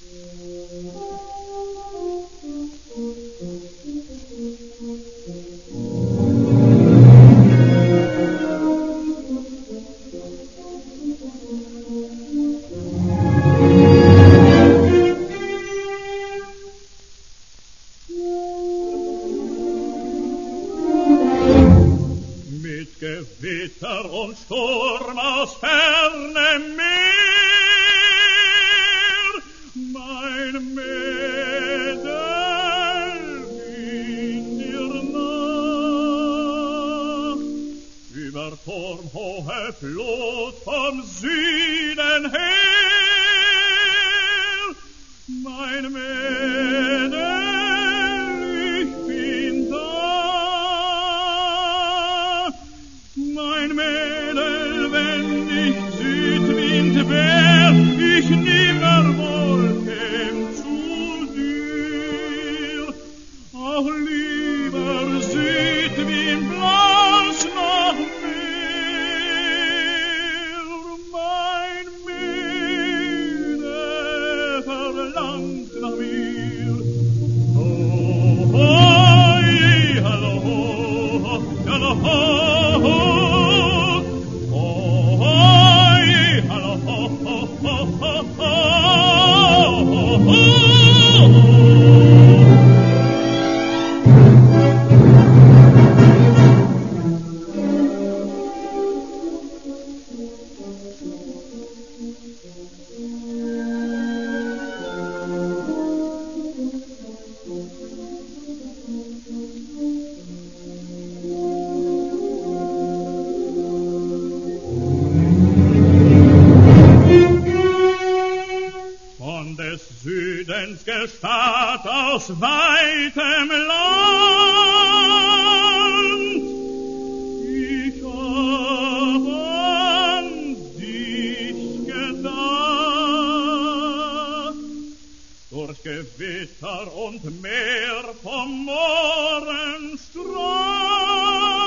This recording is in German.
Gewitter und Sturm aus fernem Meer, mein Mädel in dir Nacht, über turmhohe Flut vom Süden her, mein Mädel, ich bin da. Mein Mädel, wenn ich Südwind wär, ich nimmer wollte zu dir. Auch lieber Südwind blaus noch mehr. Mein Mädel verlangt nach mir. Oh, oh, je, hallo, hallo, hallo. Südens Gestad aus weitem Land, ich hab an dich gedacht, durch Gewitter und Meer vom Morgenstrand.